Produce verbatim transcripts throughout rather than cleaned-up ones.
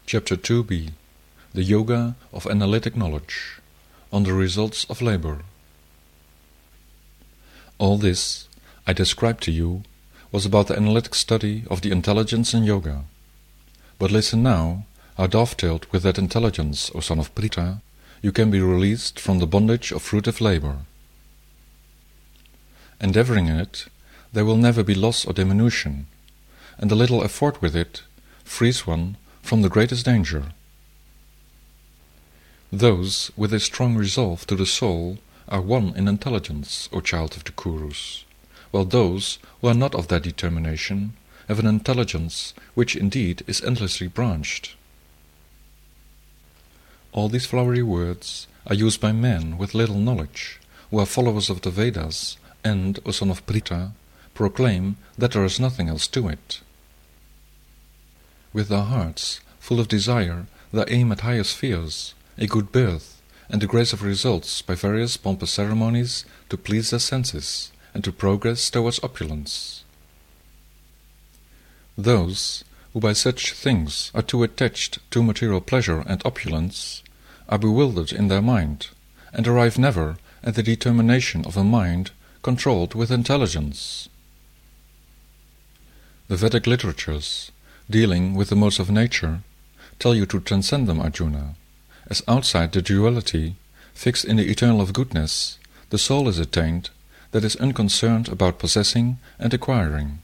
Chapter two b. The Yoga of Analytic Knowledge, on the Results of Labor. All this I described to you was about the analytic study of the intelligence in yoga. But listen now how dovetailed with that intelligence, O son of Pritha, you can be released from the bondage of fruitive labor. Endeavoring in it, there will never be loss or diminution, and the little effort with it frees one from the greatest danger. Those with a strong resolve to the soul are one in intelligence, O child of the Kurus, while those who are not of that determination have an intelligence which indeed is endlessly branched. All these flowery words are used by men with little knowledge, who are followers of the Vedas and, O son of Pritha, proclaim that there is nothing else to it. With their hearts full of desire, they aim at higher spheres, a good birth, and the grace of results by various pompous ceremonies to please their senses and to progress towards opulence. Those who by such things are too attached to material pleasure and opulence are bewildered in their mind, and arrive never at the determination of a mind controlled with intelligence. The Vedic literatures, dealing with the modes of nature, tell you to transcend them, Arjuna, as outside the duality, fixed in the eternal of goodness, the soul is attained that is unconcerned about possessing and acquiring.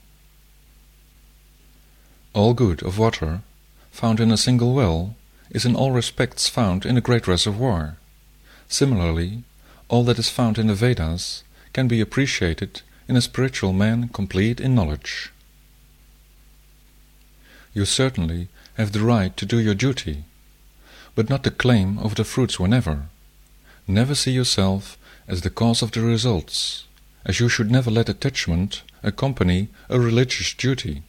All good of water, found in a single well, is in all respects found in a great reservoir. Similarly, all that is found in the Vedas can be appreciated in a spiritual man complete in knowledge. You certainly have the right to do your duty, but not to claim over the fruits whenever. Never see yourself as the cause of the results, as you should never let attachment accompany a religious duty.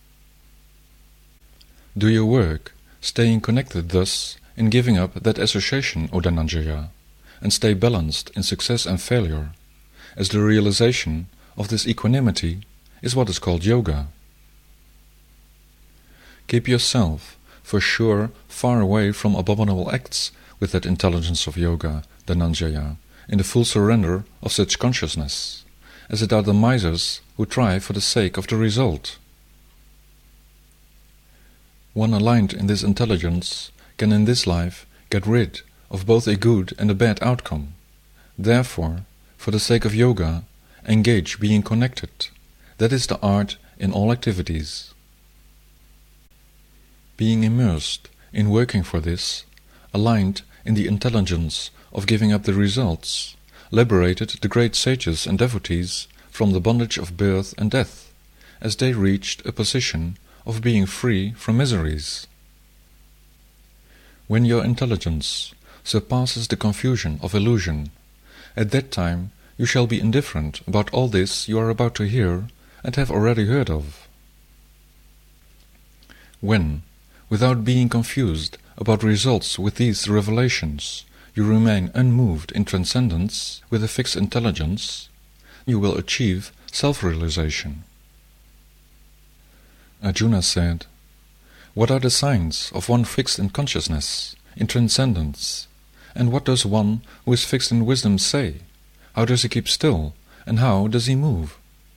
Do your work, staying connected thus in giving up that association, O Dhananjaya, and stay balanced in success and failure, as the realization of this equanimity is what is called yoga. Keep yourself, for sure, far away from abominable acts with that intelligence of yoga, Dhananjaya, in the full surrender of such consciousness, as it are the misers who try for the sake of the result. One aligned in this intelligence can in this life get rid of both a good and a bad outcome. Therefore, for the sake of yoga, engage being connected. That is the art in all activities. Being immersed in working for this, aligned in the intelligence of giving up the results, liberated the great sages and devotees from the bondage of birth and death, as they reached a position of being free from miseries. When your intelligence surpasses the confusion of illusion, at that time you shall be indifferent about all this you are about to hear and have already heard of. When, without being confused about results with these revelations, you remain unmoved in transcendence with a fixed intelligence, you will achieve self-realization. Arjuna said, "What are the signs of one fixed in consciousness, in transcendence? And what does one who is fixed in wisdom say? How does he keep still, and how does he move?"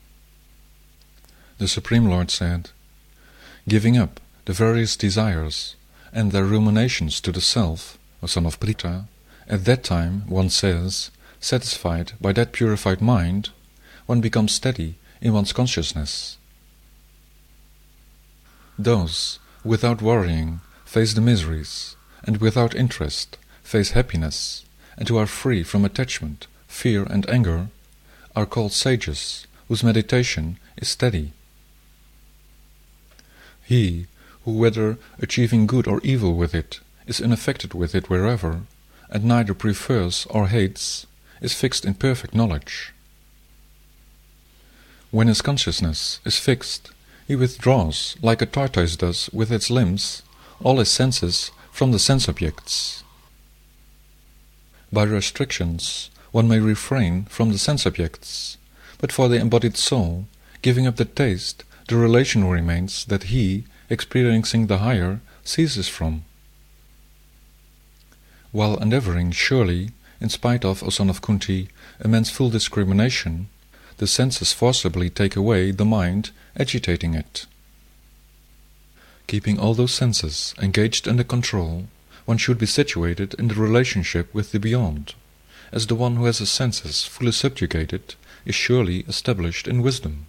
The Supreme Lord said, "Giving up the various desires and their ruminations to the self, O son of Pritha, at that time, one says, satisfied by that purified mind, one becomes steady in one's consciousness. Those who without worrying face the miseries, and without interest face happiness, and who are free from attachment, fear and anger, are called sages, whose meditation is steady. He who, whether achieving good or evil with it, is unaffected with it wherever, and neither prefers or hates, is fixed in perfect knowledge. When his consciousness is fixed, he withdraws, like a tortoise does with its limbs, all his senses from the sense objects. By restrictions, one may refrain from the sense objects, but for the embodied soul, giving up the taste, the relation remains that he, experiencing the higher, ceases from. While endeavoring surely, in spite of, O son of Kunti, a man's full discrimination, the senses forcibly take away the mind, agitating it. Keeping all those senses engaged under control, one should be situated in the relationship with the beyond, as the one who has his senses fully subjugated is surely established in wisdom.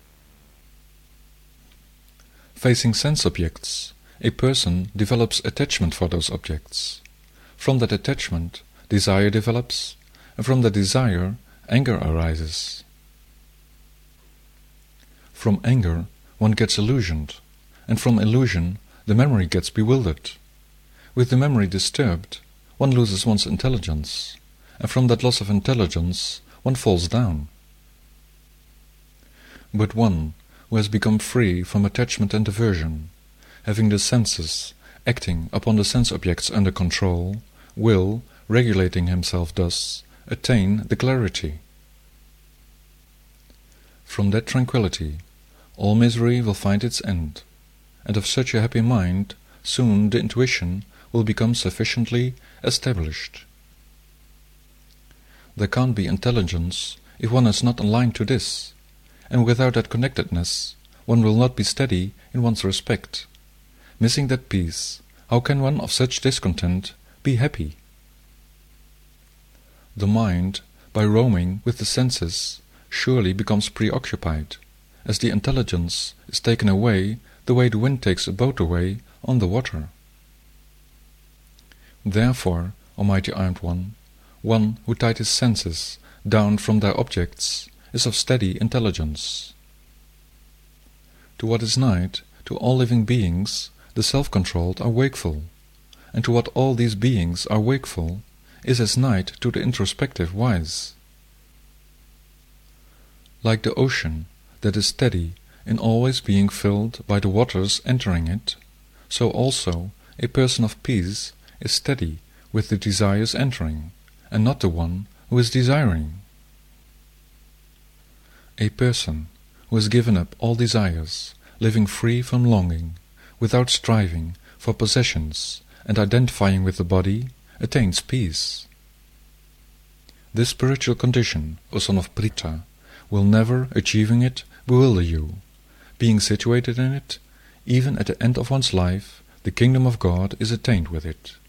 Facing sense objects, a person develops attachment for those objects. From that attachment, desire develops, and from that desire, anger arises. From anger, one gets illusioned, and from illusion, the memory gets bewildered. With the memory disturbed, one loses one's intelligence, and from that loss of intelligence, one falls down. But one who has become free from attachment and aversion, having the senses acting upon the sense objects under control, will, regulating himself thus, attain the clarity. From that tranquillity, all misery will find its end, and of such a happy mind, soon the intuition will become sufficiently established. There can't be intelligence if one is not aligned to this, and without that connectedness, one will not be steady in one's respect. Missing that peace, how can one of such discontent be happy? The mind, by roaming with the senses, surely becomes preoccupied, as the intelligence is taken away the way the wind takes a boat away on the water. Therefore, O mighty armed one, one who tied his senses down from their objects is of steady intelligence. To what is night, to all living beings, the self-controlled are wakeful, and to what all these beings are wakeful is as night to the introspective wise. Like the ocean that is steady in always being filled by the waters entering it, so also a person of peace is steady with the desires entering, and not the one who is desiring. A person who has given up all desires, living free from longing, without striving for possessions and identifying with the body, attains peace. This spiritual condition, O son of Pritha, will never, achieving it, bewilder you. Being situated in it, even at the end of one's life, the kingdom of God is attained with it.